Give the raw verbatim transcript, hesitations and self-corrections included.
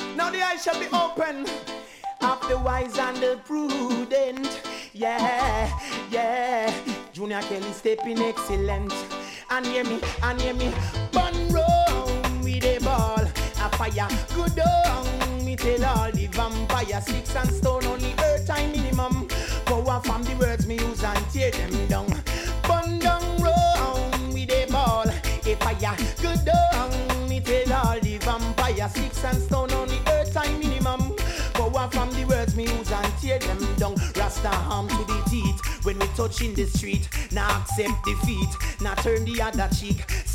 Now the eyes shall be open of the wise and the prudent. Yeah, yeah. Junior Kelly stepping excellent. And hear me, and hear me. Bun round with a ball, a fire. Good on me tell all the vampire. Sticks and stone on the earth time minimum. Power from the words me use and tear them down. Bun down round with a ball, a fire. Good on me tell all the vampire. Sticks and stone on the earth time minimum. Power from the words me use and tear them down. Rasta harm to the teeth when we touch in the street. Now accept defeat, now turn the other cheek.